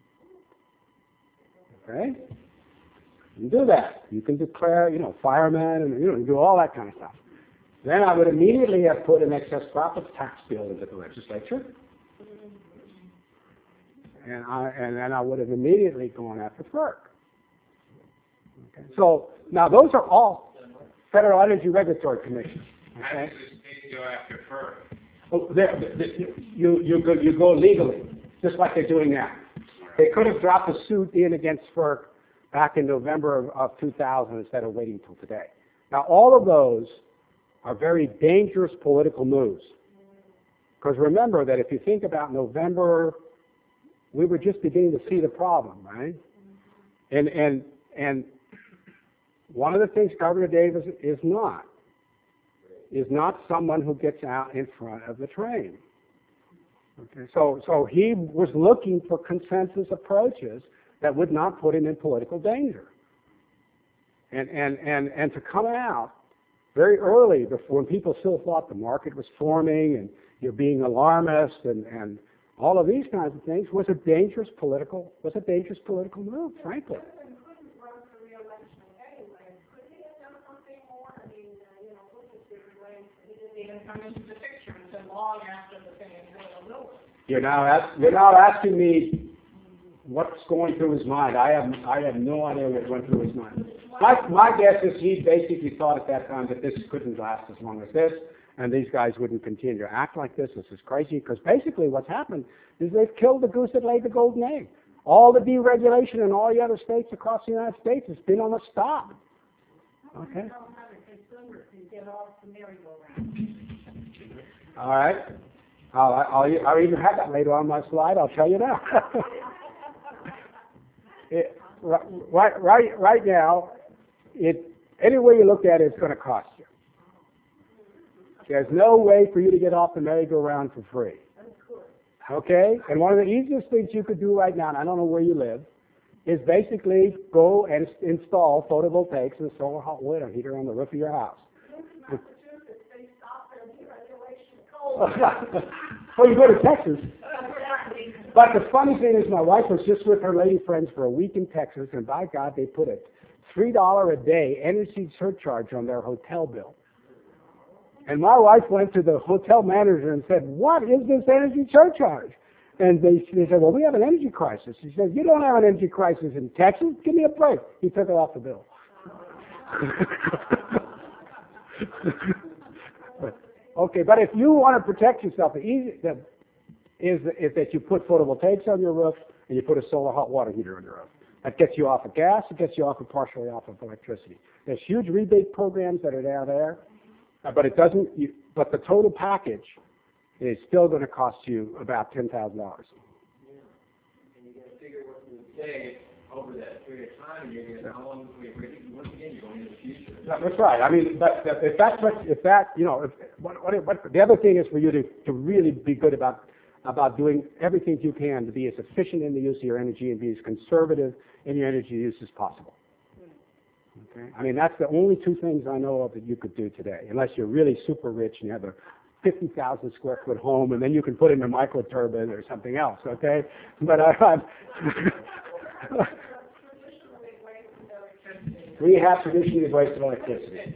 Okay? You can do that. You can declare, you know, firemen and, you know, do all that kind of stuff. Then I would immediately have put an excess profits tax bill into the legislature. And I, and then I would have immediately gone after FERC. Okay? So, now those are all Federal Energy Regulatory Commission. How Okay? does the state go after FERC? Oh, they're- they- you, you, go, you go legally, just like they're doing now. They could have dropped a suit in against FERC back in November of, of two thousand instead of waiting until today. Now, all of those are very dangerous political moves. Because remember that if you think about November, we were just beginning to see the problem, right? And, and, and one of the things Governor Davis is not, is not someone who gets out in front of the train. Okay, so, so he was looking for consensus approaches that would not put him in political danger. And, and, and, and to come out very early, before when people still thought the market was forming and you're being alarmist and, and all of these kinds of things, was a dangerous political, was a dangerous political move, frankly. President couldn't run for re-election anyway. Could he have done something more? I mean, uh, you know, look at the way he didn't even come into the picture until long after the thing was over. You're now, ask, you're now asking me what's going through his mind. I have, I have no idea what went through his mind. My, my guess is he basically thought at that time that this couldn't last as long as this, and these guys wouldn't continue to act like this. This is crazy, because basically what's happened is they've killed the goose that laid the golden egg. All the deregulation in all the other states across the United States has been on a stop. Okay? All right. I'll, I'll, I'll even have that later on my slide. I'll tell you now. it, right, right, right now, it, any way you look at it, it's going to cost you. There's no way for you to get off the merry-go-round for free. Okay? And one of the easiest things you could do right now, and I don't know where you live, is basically go and install photovoltaics and solar hot water heater on the roof of your house. Well, you go to Texas. But the funny thing is, my wife was just with her lady friends for a week in Texas, and by God, they put a three dollars a day energy surcharge on their hotel bill. And my wife went to the hotel manager and said, "What is this energy surcharge?" And they, they said, "Well, we have an energy crisis." She said, "You don't have an energy crisis in Texas? Give me a break." He took it off the bill. Okay, but if you want to protect yourself, the easy the, is, is that you put photovoltaics on your roof and you put a solar hot water heater on your roof. That gets you off of gas. It gets you off of partially off of electricity. There's huge rebate programs that are down there, uh, but it doesn't. You, but the total package is still going to cost you about ten thousand dollars. And you're going to figure what you would save over that period of time, and you're going to, how long, once again, you're going into the future. That's right. I mean, but if that's what, if that, you know, if, what, what, what, the other thing is for you to, to really be good about about doing everything you can to be as efficient in the use of your energy and be as conservative in your energy use as possible. Okay? I mean, that's the only two things I know of that you could do today, unless you're really super rich and you have a fifty thousand square foot home, and then you can put in a microturbine or something else, okay? But I, I'm we have traditionally wasted electricity.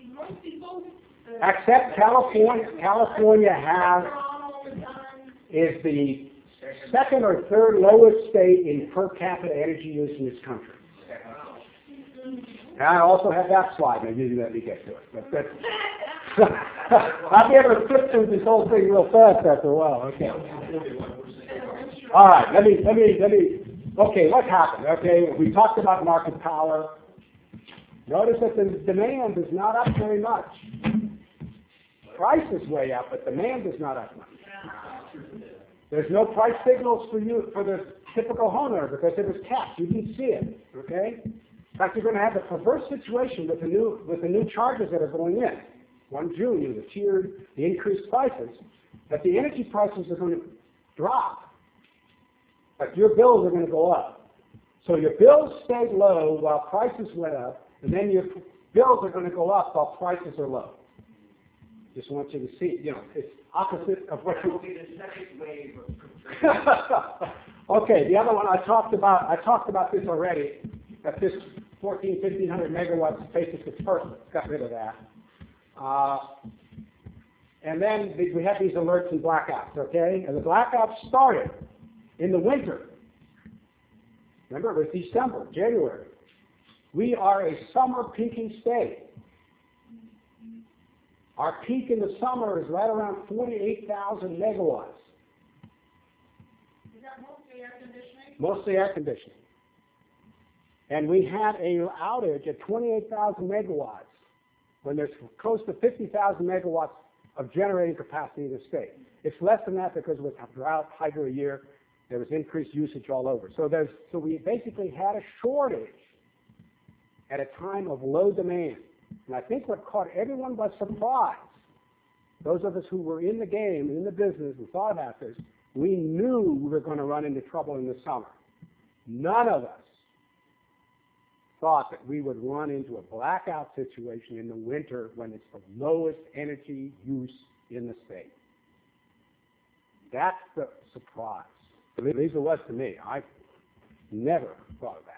Except California, California has, is the second or third lowest state in per capita energy use in this country. And I also have that slide, and you let me get to it. But that's, I'll be able to flip through this whole thing real fast after a while. Okay. All right. Let me let me let me. Okay, what happened? Okay, we talked about market power. Notice that the demand is not up very much. Price is way up, but demand is not up much. There's no price signals for you for the typical homeowner because it was capped. You didn't see it. Okay. In fact, you're going to have a perverse situation with the new with the new charges that are going in. One June, you the tiered, the increased prices, that the energy prices are going to drop, but your bills are going to go up. So your bills stayed low while prices went up, and then your bills are going to go up while prices are low. Just want you to see, you know, it's opposite of what you. Be the second wave of Okay, the other one I talked about. I talked about this already. That this fourteen, fifteen hundred megawatts of basic disbursement. Got rid of that. Uh, and then we had these alerts and blackouts, okay? And the blackouts started in the winter. Remember, it was December, January. We are a summer peaking state. Our peak in the summer is right around forty-eight thousand megawatts. Is that mostly air conditioning? Mostly air conditioning. And we had an outage at twenty-eight thousand megawatts when there's close to fifty thousand megawatts of generating capacity in the state. It's less than that because with drought, hydro year, there was increased usage all over. So there's so we basically had a shortage at a time of low demand. And I think what caught everyone by surprise, those of us who were in the game, in the business, and thought about this, we knew we were going to run into trouble in the summer. None of us thought that we would run into a blackout situation in the winter when it's the lowest energy use in the state. That's the surprise. At least it was to me. I never thought of that.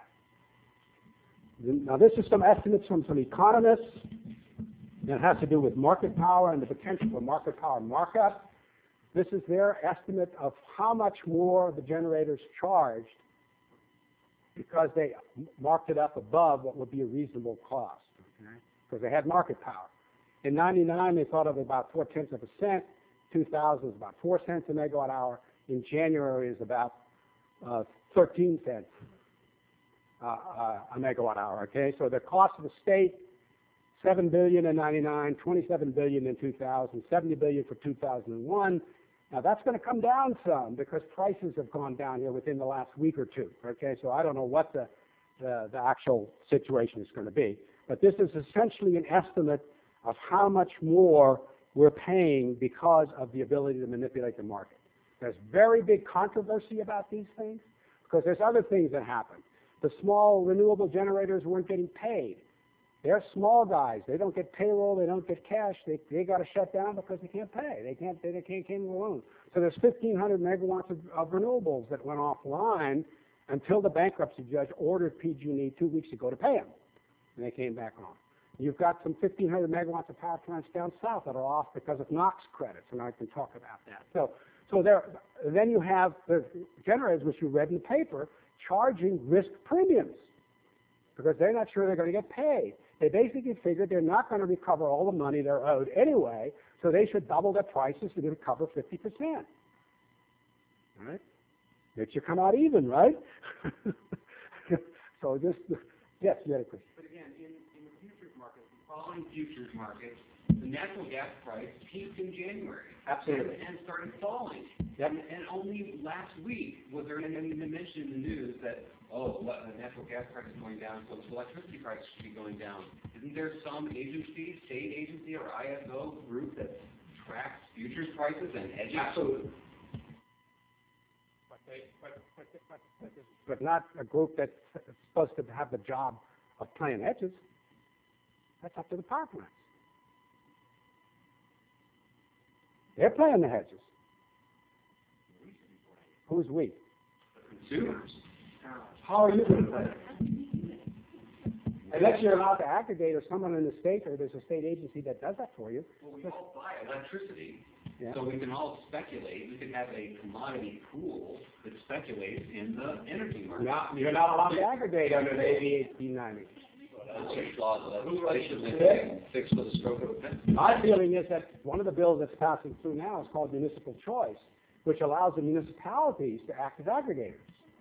Now, this is some estimates from some economists. It has to do with market power and the potential for market power markup. This is their estimate of how much more the generators charged because they marked it up above what would be a reasonable cost, okay? Because they had market power. In ninety-nine, they thought of about four-tenths of a cent. two thousand is about four cents a megawatt hour. In January is about uh, thirteen cents uh, uh, a megawatt hour, okay? So the cost of the state, seven billion dollars in ninety-nine, twenty-seven billion dollars in two thousand, seventy billion dollars for two thousand one. Now, that's going to come down some because prices have gone down here within the last week or two, okay? So I don't know what the, the, the actual situation is going to be. But this is essentially an estimate of how much more we're paying because of the ability to manipulate the market. There's very big controversy about these things because there's other things that happen. The small renewable generators weren't getting paid. They're small guys. They don't get payroll. They don't get cash. They they got to shut down because they can't pay. They can't. They, they can't came alone. So there's fifteen hundred megawatts of, of renewables that went offline until the bankruptcy judge ordered P G and E two weeks ago to pay them, and they came back on. You've got some fifteen hundred megawatts of power plants down south that are off because of NOx credits, and I can talk about that. So so there. Then you have the generators, which you read in the paper, charging risk premiums because they're not sure they're going to get paid. They basically figured they're not going to recover all the money they're owed anyway, so they should double their prices to recover fifty percent. All right? Makes you come out even, right? So just, yes, you had a question. But again, in, in the futures market, the following futures market, the natural gas price peaked in January. Absolutely. And, and started falling. Yep. And, and only last week was there any mention in the news that, oh, what, the natural gas price is going down, so electricity prices should be going down. Isn't there some agency, state agency or I S O group that tracks futures prices and hedges? Absolutely. but, but, but, but not a group that's supposed to have the job of playing hedges. That's up to the power plants. They're playing the hedges. Who's we? Consumers. How are you going to play it? Unless you're allowed to aggregate, or someone in the state, or there's a state agency that does that for you. Well, we all buy electricity, Yeah. so we can all speculate. We can have a commodity pool that speculates in the energy market. Not, you're not allowed to aggregate under the A B eighteen ninety. That's a flawed legislation that they can fix with a stroke of a pen. My feeling is that one of the bills that's passing through now is called municipal choice, which allows the municipalities to act as aggregators.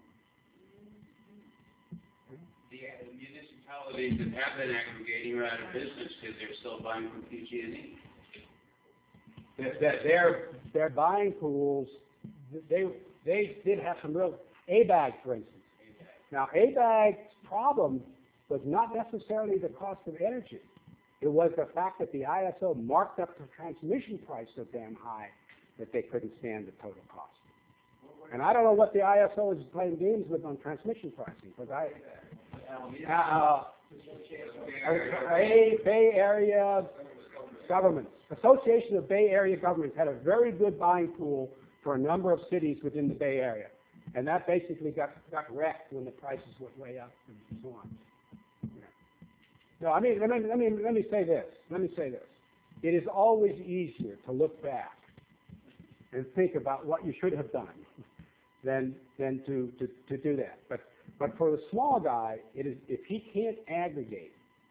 The uh, municipalities that have been aggregating are out of business because they're still buying from P G and E. That their their buying pools, they they did have some real A B A G, for instance. Now A B A G's problem was not necessarily the cost of energy. It was the fact that the I S O marked up the transmission price so damn high that they couldn't stand the total cost. And I don't know what the I S O is playing games with on transmission pricing, because I, uh, Bay, Bay Area governments, Association of Bay Area Governments had a very good buying pool for a number of cities within the Bay Area. And that basically got, got wrecked when the prices went way up and so on. No, I mean, let me, let me, let me say this. Let me say this. It is always easier to look back and think about what you should have done than, than to, to, to do that. But, but for the small guy, it is, if he can't aggregate,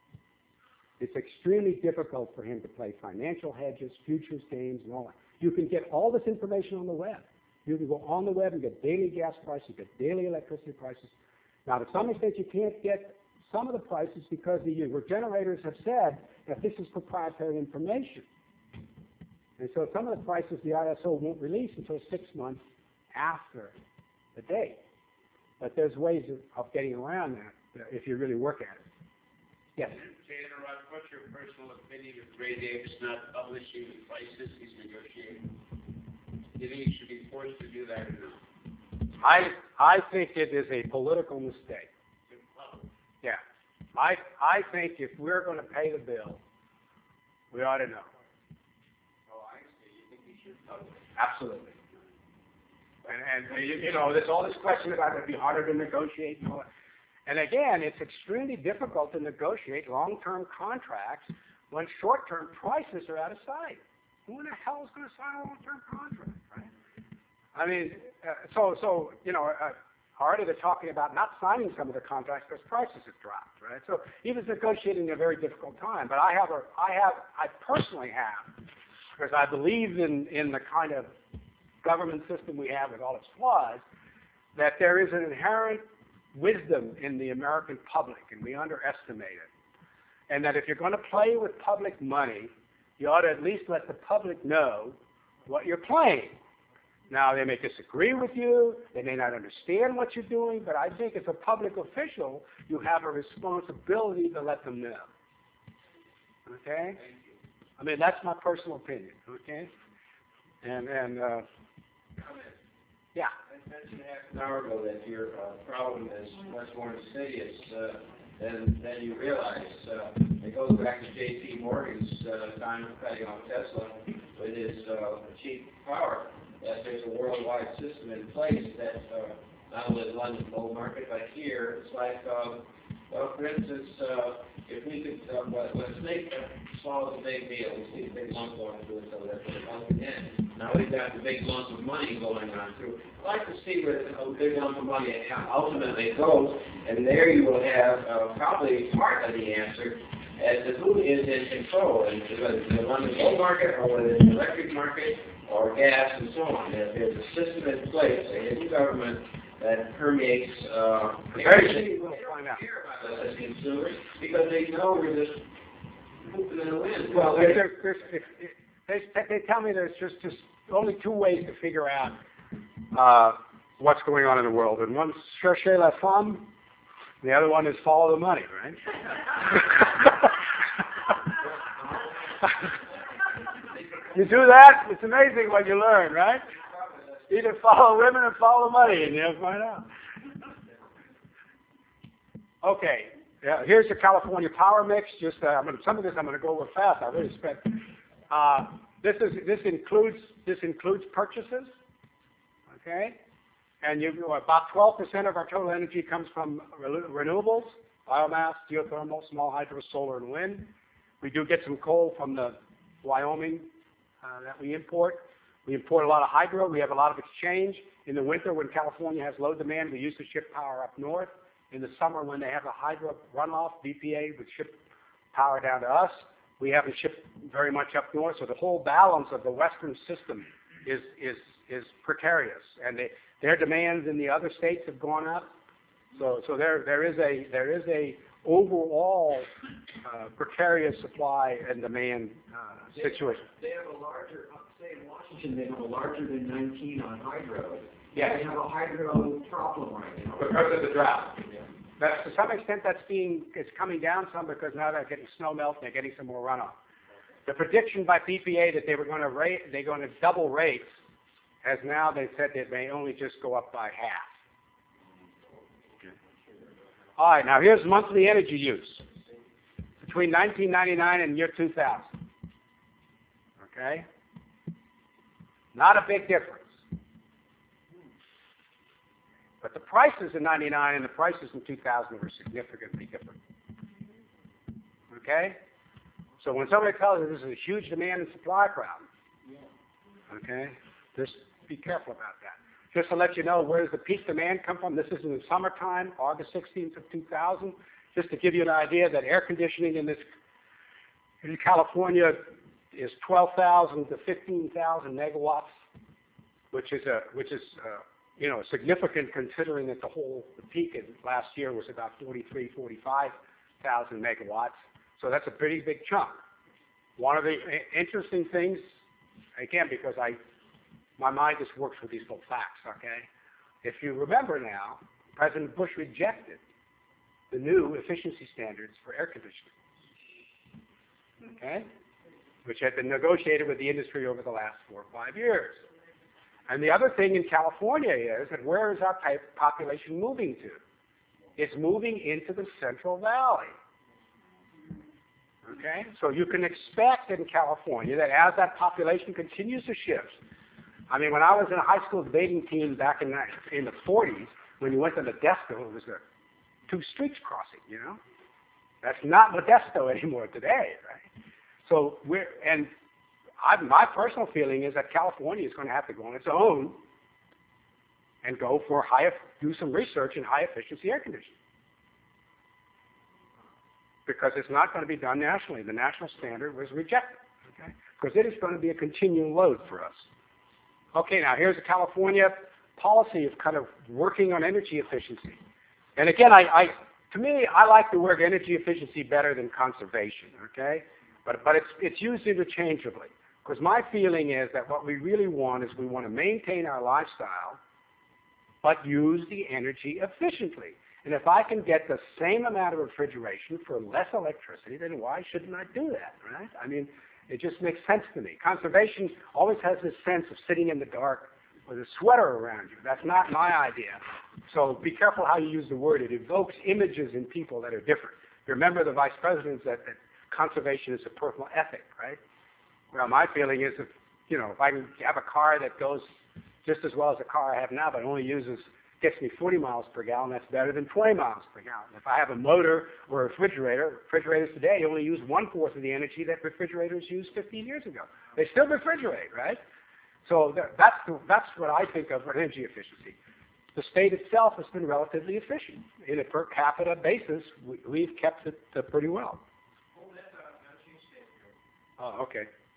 it's extremely difficult for him to play financial hedges, futures games, and all that. You can get all this information on the web. You can go on the web and get daily gas prices, you get daily electricity prices. Now, to some extent, you can't get some of the prices because the your generators have said that this is proprietary information. And so some of the prices the I S O won't release until six months after the date. But there's ways of, of getting around that uh, if you really work at it. Yes? To interrupt, what's your personal opinion of Ray Davis not publishing the prices he's negotiating? Do you think he should be forced to do that or not? I, I think it is a political mistake. Yeah. I, I think if we're going to pay the bill, we ought to know. Oh, I see. You think he should publish? Absolutely. And, and you, you know, there's all this question about it would be harder to negotiate and all that. And again, it's extremely difficult to negotiate long-term contracts when short-term prices are out of sight. Who in the hell is going to sign a long-term contract, right? I mean, uh, so, so, you know, uh, already they're talking about not signing some of the contracts because prices have dropped, right? So he was negotiating a very difficult time. But I have a, I have, I personally have, because I believe in, in the kind of government system we have with all its flaws, that there is an inherent wisdom in the American public, and we underestimate it. And that if you're going to play with public money, you ought to at least let the public know what you're playing. Now, they may disagree with you, they may not understand what you're doing, but I think as a public official, you have a responsibility to let them know. Okay? I mean, that's my personal opinion, okay? And, and uh, yeah. I mentioned half an hour ago that your uh, problem is much more insidious uh, than, than you realize. Uh, it goes back to J P Morgan's uh, time betting on Tesla with his uh, cheap power. That there's a worldwide system in place that uh, not only the London bull market, but here it's like, uh, well, for instance, uh, if we could, uh, let, let's make uh, swallow the big deal. We see a big lump going through it, so that's what it comes again. Now we've got the big lump of money going on through. I'd like to see where the big lump of money ultimately goes, and there you will have uh, probably part of the answer as to who is in control, and whether it's the London bull market or whether it's the electric market or gas and so on. There's a system in place, a hidden government that permeates uh, everything. We'll find out as consumers because they know we're just hooping in the wind. Well, there, there, there's, if, if, they, they tell me there's just, just only two ways to figure out uh, what's going on in the world, and one's chercher la femme, the other one is follow the money, right? You do that, it's amazing what you learn, right? Either follow women or follow money, and you'll find out. Okay, yeah, here's the California power mix. Just uh, I'm gonna, some of this I'm going to go over fast. I really spent. Uh, this is this includes this includes purchases. Okay, and you about twelve percent of our total energy comes from renewables, biomass, geothermal, small hydro, solar, and wind. We do get some coal from the Wyoming uh, that we import. We import a lot of hydro. We have a lot of exchange. In the winter, when California has low demand, we used to ship power up north. In the summer, when they have a hydro runoff, B P A would ship power down to us. We haven't shipped very much up north, so the whole balance of the western system is is is precarious, and they, their demands in the other states have gone up. So so there there is a there is a overall uh, precarious supply and demand uh, situation. They have a larger, say in Washington, they have a larger than nineteen on hydro. Yes. They have a hydro problem right now. Because of the drought. Yeah. But to some extent, that's being, it's coming down some because now they're getting snow melt and they're getting some more runoff. The prediction by B P A that they were going to rate, they're going to double rates, as now they said they may only just go up by half. Okay. All right, now here's monthly energy use between nineteen ninety-nine and year two thousand. Okay? Not a big difference. But the prices in ninety-nine and the prices in two thousand were significantly different. Okay? So when somebody tells you this is a huge demand and supply problem, okay, just be careful about that. Just to let you know, where does the peak demand come from? This is in the summertime, August sixteenth of two thousand. Just to give you an idea that air conditioning in this in California is twelve thousand to fifteen thousand megawatts, which is a which is uh, you know, significant considering that the whole the peak in last year was about forty-three, forty-five thousand megawatts. So that's a pretty big chunk. One of the interesting things, again, because I, my mind just works with these little facts, okay? If you remember now, President Bush rejected the new efficiency standards for air conditioning, okay? Which had been negotiated with the industry over the last four or five years. And the other thing in California is that where is our population moving to? It's moving into the Central Valley. Okay? So you can expect in California that as that population continues to shift, I mean, when I was in a high school debating team back in the, in the forties, when you went to Modesto, it was a two streets crossing, you know? That's not Modesto anymore today, right? So we're, and I, my personal feeling is that California is going to have to go on its own and go for high, do some research in high efficiency air conditioning. Because it's not going to be done nationally. The national standard was rejected, okay? Because it is going to be a continual load for us. Okay, now here's a California policy of kind of working on energy efficiency. And again, I, I to me, I like the word energy efficiency better than conservation, okay? But, but it's, it's used interchangeably. Because my feeling is that what we really want is we want to maintain our lifestyle, but use the energy efficiently. And if I can get the same amount of refrigeration for less electricity, then why shouldn't I do that, right? I mean, it just makes sense to me. Conservation always has this sense of sitting in the dark with a sweater around you. That's not my idea. So be careful how you use the word. It evokes images in people that are different. Remember the vice president said that conservation is a personal ethic, right? Well, my feeling is if, you know, if I can have a car that goes just as well as the car I have now, but only uses, gets me forty miles per gallon, that's better than twenty miles per gallon. If I have a motor or a refrigerator, refrigerators today only use one-fourth of the energy that refrigerators used fifteen years ago. They still refrigerate, right? So that's, the, that's what I think of for energy efficiency. The state itself has been relatively efficient. In a per capita basis, we, we've kept it uh, pretty well. Oh, okay.